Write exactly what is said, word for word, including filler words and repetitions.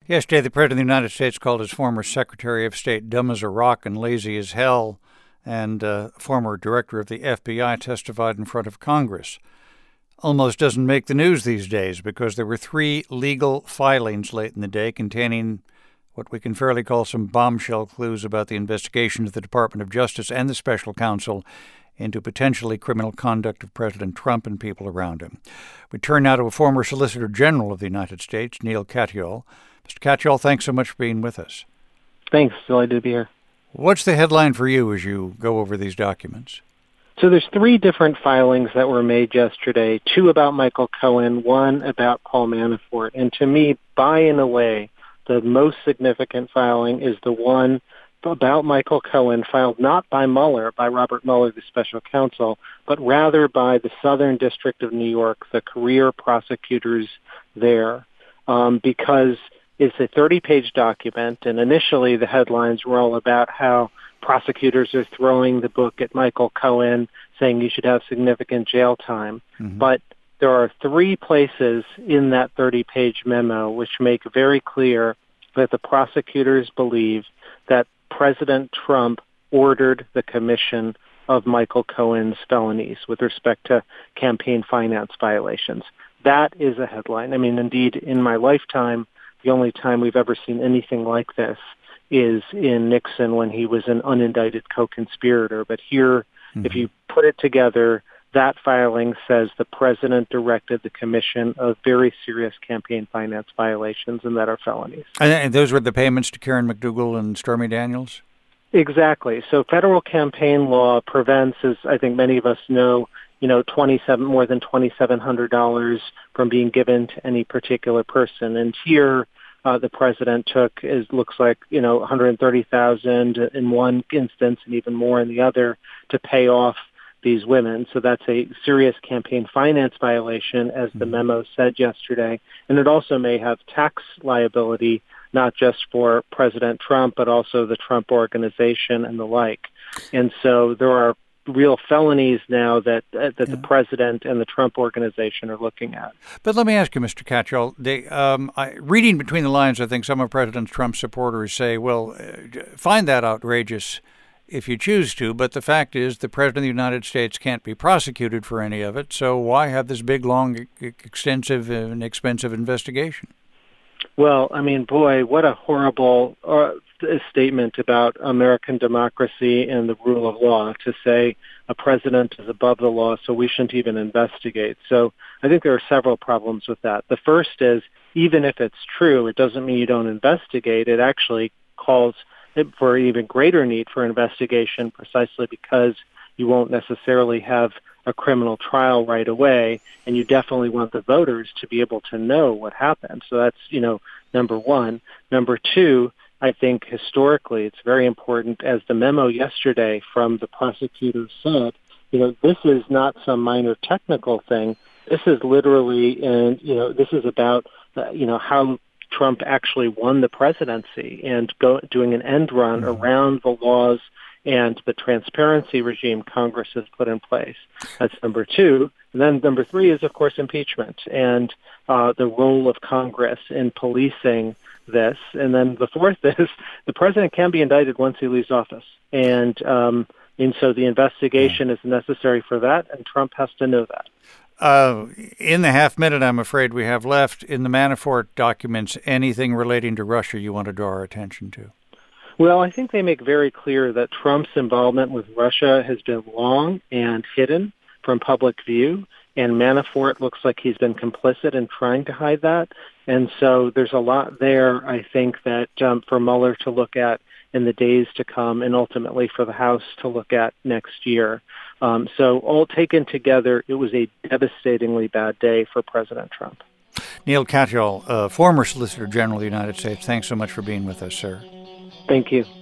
Yesterday, the President of the United States called his former Secretary of State dumb as a rock and lazy as hell, and uh, former director of the F B I testified in front of Congress. Almost doesn't make the news these days because there were three legal filings late in the day containing what we can fairly call some bombshell clues about the investigation of the Department of Justice and the special counsel into potentially criminal conduct of President Trump and people around him. We turn now to a former Solicitor General of the United States, Neil Katyal. Mister Katyal, thanks so much for being with us. Thanks. Delighted to be here. What's the headline for you as you go over these documents? So there's three different filings that were made yesterday, two about Michael Cohen, one about Paul Manafort. And to me, by and away, the most significant filing is the one about Michael Cohen filed not by Mueller, by Robert Mueller, the special counsel, but rather by the Southern District of New York, the career prosecutors there, um, because it's a thirty-page document, and initially the headlines were all about how prosecutors are throwing the book at Michael Cohen, saying you should have significant jail time. Mm-hmm. But there are three places in that thirty-page memo which make very clear that the prosecutors believe that President Trump ordered the commission of Michael Cohen's felonies with respect to campaign finance violations. That is a headline. I mean, indeed, in my lifetime, the only time we've ever seen anything like this is in Nixon when he was an unindicted co-conspirator. But here, mm-hmm. if you put it together, that filing says the president directed the commission of very serious campaign finance violations, and that are felonies. And those were the payments to Karen McDougal and Stormy Daniels? Exactly. So federal campaign law prevents, as I think many of us know, you know, twenty-seven more than twenty-seven hundred dollars from being given to any particular person. And here, uh, the president took, is looks like, you know, one hundred thirty thousand dollars in one instance and even more in the other to pay off these women. So that's a serious campaign finance violation, as the memo said yesterday. And it also may have tax liability, not just for President Trump, but also the Trump Organization and the like. And so there are real felonies now that uh, that yeah. the president and the Trump Organization are looking at. But let me ask you, Mister Katyal, they, um, I, reading between the lines, I think some of President Trump's supporters say, well, uh, find that outrageous if you choose to, but the fact is the President of the United States can't be prosecuted for any of it, so why have this big, long, extensive, and expensive investigation? Well, I mean, boy, what a horrible uh, statement about American democracy and the rule of law to say a president is above the law, so we shouldn't even investigate. So I think there are several problems with that. The first is, even if it's true, it doesn't mean you don't investigate. It actually calls for even greater need for investigation, precisely because you won't necessarily have a criminal trial right away, and you definitely want the voters to be able to know what happened. So that's, you know, number one. Number two, I think historically it's very important, as the memo yesterday from the prosecutors said, you know, this is not some minor technical thing. This is literally, and, you know, this is about, uh, you know, how Trump actually won the presidency and go, doing an end run mm-hmm. around the laws and the transparency regime Congress has put in place. That's number two. And then number three is, of course, impeachment and uh, the role of Congress in policing this. And then the fourth is the president can be indicted once he leaves office. And, um, and so the investigation is necessary for that, and Trump has to know that. Uh, in the half minute I'm afraid we have left, in the Manafort documents, anything relating to Russia you want to draw our attention to? Well, I think they make very clear that Trump's involvement with Russia has been long and hidden from public view, and Manafort looks like he's been complicit in trying to hide that. And so there's a lot there, I think, that um, for Mueller to look at in the days to come, and ultimately for the House to look at next year. Um, so all taken together, it was a devastatingly bad day for President Trump. Neil Katyal, uh, former Solicitor General of the United States, thanks so much for being with us, sir. Thank you.